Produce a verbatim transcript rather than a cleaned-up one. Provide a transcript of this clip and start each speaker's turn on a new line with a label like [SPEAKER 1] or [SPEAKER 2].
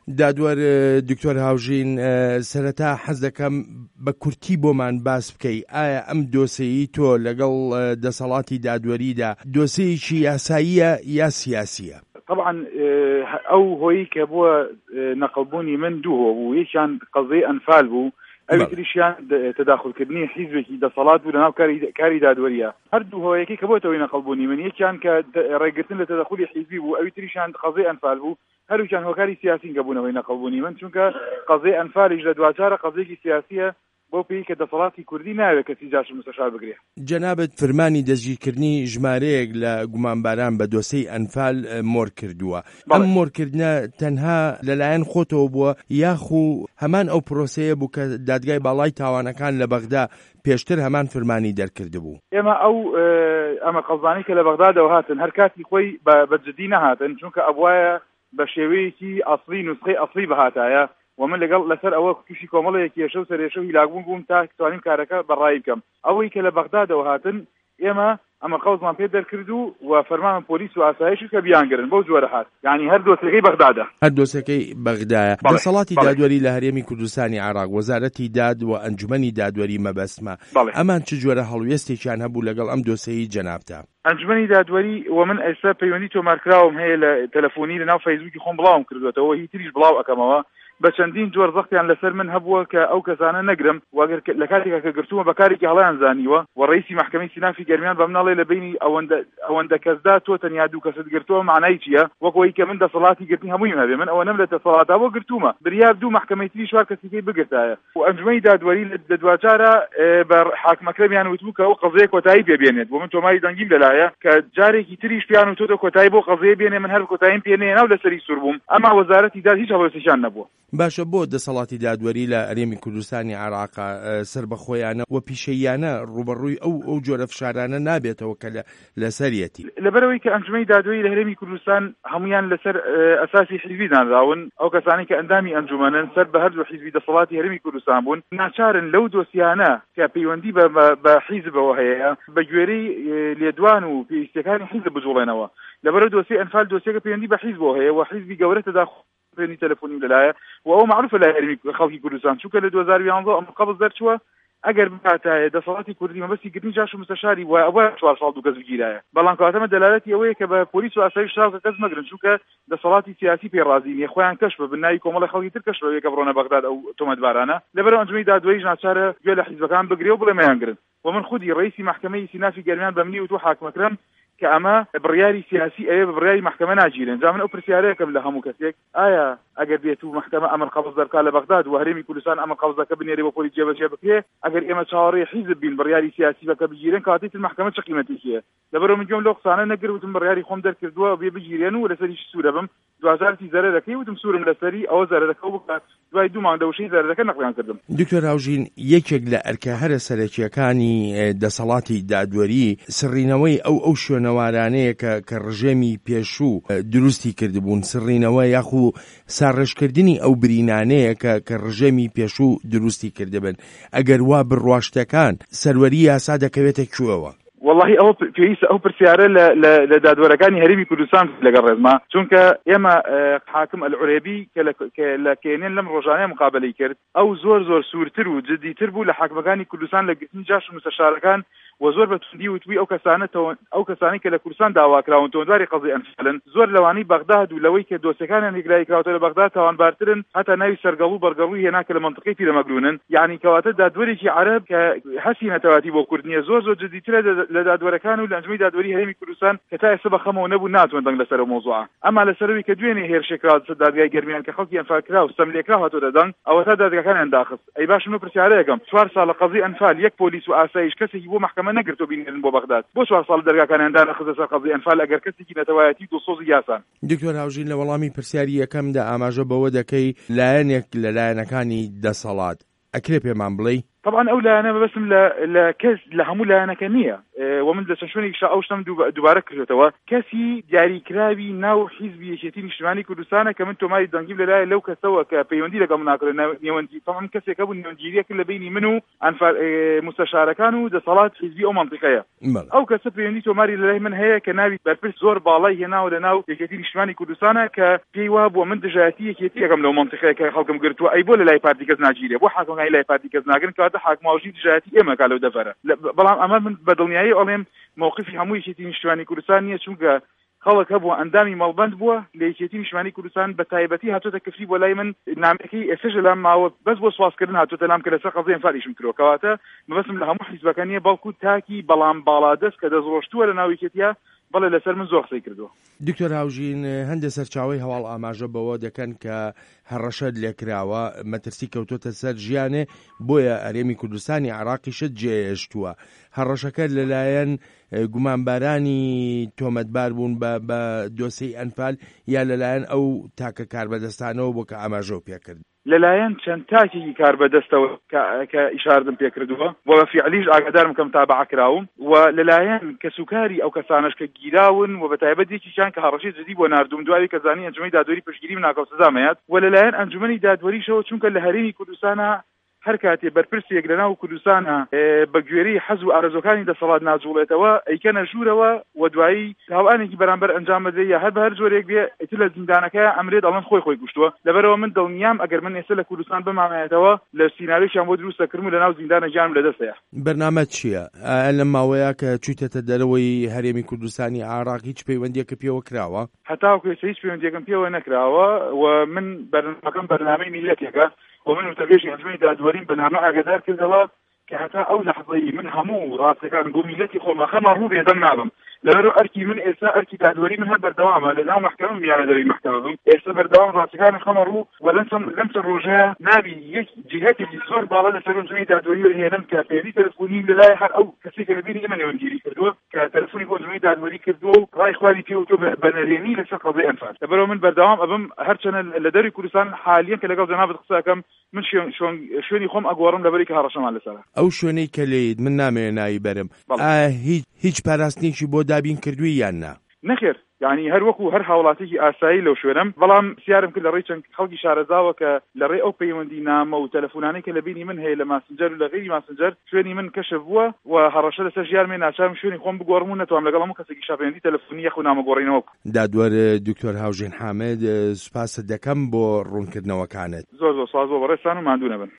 [SPEAKER 1] دادوەر دکتۆر هاوژین سەرەتا حەز دەکەم بە کورتی بۆمان باس بکەی ئایا ئەم دۆسەیی تۆ لەگەڵ دەسەڵاتی دادوەریدا دۆسەیەکی یاساییە یا سیاسیە؟
[SPEAKER 2] طبعا ئەو هۆی کە بووە نەقڵبوونی من دووهۆ بوو، یەکیان قەزەی ئەنفال بوو، ئەوی تریشیان تەداخلکردنی حیزبێکی دەسەڵات بوو لەناو کاری دادوەریە. هەردوو هۆیەکی کە بۆتەوەی نەقڵبوونی من، یەکیان کە ڕێگرتن لە تەداخلی حیزبی بوو، ئەوی تریشیان قەزەی ئەنفال بوو، هەرویان هۆکاری سیاسین کە بوونەوەی نەقڵبوونی من، چونکە قەزەی ئەنفالیش لە دواتارە قەزەیەکی سیاسیە بۆ پێی کە دەسەڵاتی کوردی ناوێت کەسی جاشن مستەشار بگرێ.
[SPEAKER 1] جەنابەت فەرمانی دەستگیرکردنی ژمارەیەک لە گومانباران بە دۆسەی ئەنفال مۆر کردووە. ئەم مۆرکردنە تەنها لەلایەن خۆتەوە بووە یاخو هەمان ئەو پرۆسەیە بوو کە دادگای باڵای تاوانەکان لە بەغدا پێشتر هەمان فەرمانی دەرکرد بوو؟
[SPEAKER 2] ئێمە ئەو ئەمە قەزانی کە لە بەغدادەوە هاتن هەر کاتی خۆی بە جددی نەهاتن، چونکە ئەوایە بە شێوەیەکی ئەسڵی نوسخەی ئەسڵی بەهاتایە و من لەگەڵ لەسەر ئەوە تووشی کۆمەڵەیەکی ێشە و سەرێشە و هیلاکبوون بووم تا توانیم کارەکە بەڕای بکەم. ئەوەی کە لە بەغدادەوە هاتن ئێمە ئەمە قەوزمان پێ دەرکردو و فەرمان پۆلیس و ئاسایشی کە بیانگرن بەو جۆرە هات، یعنی هەر دۆسەکەی بەغدادە.
[SPEAKER 1] هەر دۆسەکەی بەغدایە. دەسەڵاتی دادوەری لە هەرێمی کوردستانی عێراق، وەزارەتی داد و ئەنجومەنی دادوەری مەبەسمە، ئەمان چ جۆرە هەڵوێستێکیان هەبوو لەگەڵ ئەم دۆسەی جەنابتە؟
[SPEAKER 2] ئەنجومەنی دادوەری و من ئێستا پەیوەندی تۆمارکراوم هەیە لە تەلەفۆنی لەناو فەیسبووکی خۆم بڵاوم کردوێتەوە، هی تریش بڵاو ئەکەمەوە بە چەندین جۆر زەختیان لەسەر من هەبووە کە ئەو کەسانە نەگرم، واگەر لە کاتێکا کە گرتوومە بەکارێکی هەڵیان زانیوە و ڕئیسی محکەمەی سینافی گەرمیان بە مناڵێ لە بینی ئەوەندە کەسدا تۆ تەنیا دوو کەست گرتووە معنای چییە؟ وەکەوەی کە من دەسەڵاتی گرتنی هەموویم هەبێ، من ئەوە نەم لە دەسەڵاتە بۆ گرتوومە، بریار دوو محکەمەی تری چوار کەسێکی بگرتایە و ئەنجومەنی دادوەری لە دوجارە بە حاکمەکە بیان وتبوو کە ئەو قەزەیە کۆتایی پێبێنێت، بۆ من تۆماری دەنگیم لەلایە کە جارێکی تریش پیان و تۆ کۆتایی بۆ قەزەیە بێنێ، من هەر کۆتاییم پێنێ ناو لەسەری سوور بووم، ئەما وەزارەتی داد هیچ هەڵوێستێکیان نەبووە.
[SPEAKER 1] باشە، بۆ دەسەڵاتی دادوەری لە هەرێمی کوردستانی عێراق سەر بەخۆیانە و پیشەیانە ڕوبەڕووی ئەو ئەو جۆرە فشارانە نابێتەوە کە لە سەریەتی
[SPEAKER 2] لەبەرەوەی کە ئەنجومەی دادوەری لە هەرێمی کوردستان هەمویان لەسەر ئەساسی حیزبی دانراون، ئەو کەسانی کە ئەندامی ئەنجومەنن سەر بە هەردوو حیزبی دەسەڵاتی هەرێمی کوردستان بوون، ناچارن لەو دۆسیانە کە پەیوەندی بە حیزبەوە هەیە بە گوێرەی لێدوان و پێویستیەکانی حیزب بجوڵێنەوە. لەبەرەوەی دۆسی ئەنفال دۆسیەکە پەیوەندی بە حیزبەوە هەیە و حیزبی گەورە تەداخل پێنی تەلەفۆنی لەلایە و ئەو معروفە لە هەرێمی خەڵکی کوردستان، چونکە لە دوو هەزار و یانزە ئەم قەبض دەرچووە ئەگەر بکاتایە دەسەڵاتی کوردی مەبەستی گرتنی جاش و مستەشاری وایە ئەوە چوار ساڵ دوو کەس بگیرایە، بەڵام کاتەمە دەلالەتی ئەوەیە کە بە پۆلیس و ئاسایش شاوکە کەس مەگرن، چونکە دەسەڵاتی سیاسی پێڕازی نیە، خۆیان کەش بە بنایی کۆمەڵی خەڵکی تر کەش بەوەیە کە بڕۆنە بەغداد ئەو تۆمەتبارانە. لەبەرەوە ئەنجومەی دادوەریش ناچارە گوێ لە حیزبەکان بگرێ و بڵێ مەیانگرن و من خودی ڕئیسی محکەمەی سینافی گەرمیان بە منی و تۆ حاکمەکرم کە ئەمە بڕیاری سیاسی ئەوێ بە بڕیاری محکەمە ناگیرن. جا من ئەو پرسیارەیەکەم لە هەموو کەسێک، ئایا ئەگەر بێت و محکەمە ئەمر قەبض دەرکات لە بەغداد و هەرێمی کوردستان ئەمە قەبزەکە بنێرێ بۆ پۆلیس جێبەجێ بکرێ، ئەگەر ئێمە چاوەڕێی حیزب بین بڕیاری سیاسی بەکە بگیرن کاتێک محکەمە چ قیمەتێکیە؟ لەبەرەوە من گوێم لەو قسانە نەگرتم، بڕیاری خۆم دەرکردووە بێ بگیرێن و لەسەریش سوورە بم، دوازارتی زەرەرەکەی وتم سوورم لەسەری ئەوە زەرەرەکە بکات، دوای دوو مانگ دەوشەی زەرەرەکە نەقلیان کردم.
[SPEAKER 1] دکتۆر هاوژین، یەکێک لە ئەرکە هەرە سەرەکیەکانی دەسەڵاتی دادوەری سڕینەوەی ئەو ئەو شوێنەوارانەیە کە ڕژێمی پێشوو دروستی کردبوون، سڕینەوە یاخو ساڕێژکردنی ئەو برینانەیە کە ڕژێمی پێشوو دروستی کردبن، ئەگەر وا بڕواشتەکان سەروەری یاسا دەکەوێتە کوێوە؟
[SPEAKER 2] والله ئەو پێویستە ئەو پرسیارە لە دادوەرەکانی هەرێمی کوردستان لەگەڵ ڕێزما، چونکە ئێمە حاکم ئەلعورێبی کە لە کێنێن لەم ڕۆژانەیە مقابلەی کرد، ئەو زۆر زۆر سوورتر و جددیتر بوو لە حاکمەکانی کوردستان لە گرتنی جاش و مستەشارەکان و زۆر بە توندی وتوی ئەو کەسانە ئەو کەسانی کە لە کوردستان داواکراون تۆندواری قەزەی ئەنفالن، زۆر لەوانەی بەغداد و لەوەی کە دۆسیەکانیان هێگرایی کراوەتە لە بەغداد تاوانبارترن، هەتا ناوی سەرگەڵ و بەرگەڵووی هێنا کە لە منطقەی پیرەمەگرونن، یعنی کەواتە دادوەرێکی عەرەب کە هەستی نەتەواتی بۆ کورد نییە، زۆر زۆر جددیترە لە دادوەرەکان و لە ئەنجومەی دادوەری هەرێمی کوردستان کە تا ئێستا بەخەمەوە نەبوو ناتوان دەنگ لەسەر مۆزوعە. ئەما لەسەرەوەی کە دوێنێ هێرشێکرا دادگای گەرمیان کە خەڵکی ئەنفالکرا و سەملێکرا هاتۆتە دەنگ، ئەوە تا دادگاکانیان داخست. ئەی باشم و پرسیارەیەکەم، چوار ساڵە قەزەی ئەنفال یەک پۆلیس و ئاسایش کەسێکی بۆ محکەمە نەگرتو بینێرن بۆ بەغداد، بۆ چوار ساڵ دەرگاکانیان دانەخستە سەر قەزەی ئەنفال ئەگەر کەسێکی نەتەوایەتی دڵسۆزی یاسان.
[SPEAKER 1] دکتۆر هاوژین، لە وەڵامی پرسیاری یەکەمدا ئاماژە بەوە دەکەی لایەنێک لە لایەنەکانی دەسەڵات ئەکرێ پێمان بڵێ؟
[SPEAKER 2] طبعا ئەو لایەنە بەبەستم لە کەس لە هەموو لایەنەکە نییە و من لە چەند شوێنێکی ئەو شتم دووبارە کردێتەوە کەسی دیاریکراوی ناو حیزبی یەکێتی نیشتیمانی کوردستانە کە من تۆماری دەنگیم لەلایە لەو کەسەوە کە پەیوەندی لەگەڵ من ناکرێت نێوەندی تەمام کەسێکە بوو نێوەندگیریەکە لە بینی من و مستەشارەکان و دەسەڵات حیزبی ئەو مەنطقەیە ئەو کەسە پەیوەندی تۆماری لەلای من هەیە کە ناوی بەرپرس زۆر باڵای هێناوە لە ناو یەکێتی نیشتیمانی کوردستانە کە پێی وا بووە من دژایەتی یەکێتی یەکەم لەو مەنطقەیە کە خەڵکم گرتووە ئەی بۆ لەلای پارتی کەس ناگیرێ بۆ حاکمەکانی لای پارتی کەس ناگرن کەواتە حاکماوەژی دژایەتی ئێمە کا لەو دەفەرە بەڵام ئەمە من بەدڵنیایی ئەڵێم موقفی هەموو یەکێتی نیشتیمانی کوردستان نییە چونکە خەڵک هەبووە ئەندامی مەڵبەند بووە لە یەکێتی نیشتیمانی کوردستان بە تایبەتی هاتوۆتە کفری بۆ لای من نامەکەی ئێستاژ لەم ماوە بەس بۆ سواسکردن هاتوۆتە لام کە لەسەر قەزەی ئەنفاریشم کردەوە کەواتە مەبەستم لە هەموو حیزبەکە نییە بەڵکو تاکی بەڵام باڵادەست کە دەزڕۆشتووە لە ناو یەکێتیە بەڵێ لەسەر من زۆر قسەی کردووە.
[SPEAKER 1] دکتۆر هاوژین هەندێک سەرچاوەی هەواڵ ئاماژە بەوە دەکەن کە هەڕەشەت لێکراوە مەترسی کەوتۆتە سەر ژیانێ بۆیە ئەرێمی کوردستانی عێراقیشت جێهێشتووە هەڕەشەکە لەلایەن گومانبارانی تۆمەتبار بوون بە دۆسەی ئەنفال یا لەلایەن ئەو تاکە کاربەدەستانەوە بۆ کە ئاماژە و پێکرد
[SPEAKER 2] لەلایەن چەند تاکێکی کاربەدەستەوە کە ئیشاردم پێکردووە و بە فیعلیش ئاگادارم کەم تابع کراوم و لەلایەن کەسوکاری ئەو کەسانش کە گیراون و بە تایبەتێکیشان کە هەڕەشەی جدی بۆ ناردوم دوای کە زانی ئەنجومەی دادوەری پشتگیری و ناکاو سزامەیەت و لەلایەن ئەنجومەنی دادوەریشەوە چونکە لە هەرێمی کوردستانە هەر کاتێ بەرپرسێک لەناو کوردستانە بە گوێرەی حەز و ئارەزوەکانی دەسەڵات ناجوڵێتەوە ئەیکەنە ژوورەوە و دوایی هاوانێکی بەرامبەر ئەنجام بدرێت یا هەر بە هەر جۆرێک بێ ئیتر لە زیندانەکە ئەمرێت ئەڵەن خۆی خۆی کوشتووە لەبەرەوە من دڵنیام ئەگەر من ئێستا لە کوردستان بمامایەتەوە لە سیناریۆشیان بۆ دروستەکردم و لەناو زیندانە گیانم لەدەستەیە.
[SPEAKER 1] بەرنامە چییە؟ لەم ماوەیە کە چوویتەتە دەرەوەی هەرێمی کوردستانی عێراق هیچ پەیوەندیەکە پێوە کراوە؟
[SPEAKER 2] هەتاوەکو هیچ پەیوەندیەکەم پێوە نەکراوە و من بەرنامەکەم بەرنامەی میلەتێکە ومن وتبيش أنجمي دادورين بنعمل أجدار كذا كحتى أو لحظة من همو راسك كان قوميلتي خو ما خما هو بيدم نعلم لأنه أركي من إسا أركي دادوري من هذا الدوام لأنه محكمة يعني دري محكمة إسا بردوام راسك كان خمرو ولنسى لنسى الرجاء نبي يك جهات اللي صار بعض السرهم زي دادوري هي نم كافيري تلفوني لا يحر أو كسيك البيني من يونجيري كردوه كتلفوني قول زي دادوري كردوه راي إخواني فيه وتو بنريني لسقى زي أنفال تبرو من بردوام أبم هرشنا لدري كردستان حاليا كلاقوا زنابة قصاكم من شون شون شوني خم أقوارم لبريك هرشنا على السلام
[SPEAKER 1] أو شوني كليد من نامي ناي برم آه هيج هيج باراستنيشي بو دابين كردوي يانا
[SPEAKER 2] نخير يعني هر وەکو هەر هاوڵاتێکی ئاسایی لەو شوێنم بەڵام سیارم کرد لە ڕێی چەند خەڵکی شارەزاوە کە لە ڕێ ئەو پەیوەندی نامە و تەلەفۆنانەی کە لە بینی من هەیە لە ماسنجەر و لە غیری ماسنجەر شوێنی من کەشف بووە و هەڕەشە لەسەر ژیانمێ ناچارم شوێنی خۆم بگۆڕم و نەتوانم لەگەڵ هەموو کەسێکی شاپەیوەندی تەلەفۆنی یەخ و نامەگۆڕینەوە.
[SPEAKER 1] دادوەر دکتۆر هاوژین حامد سوپاس دەکەم بۆ ڕوونکردنەوەکانت.
[SPEAKER 2] زۆر زۆر ساز بۆ بەڕێستان و ماندوو نەبن.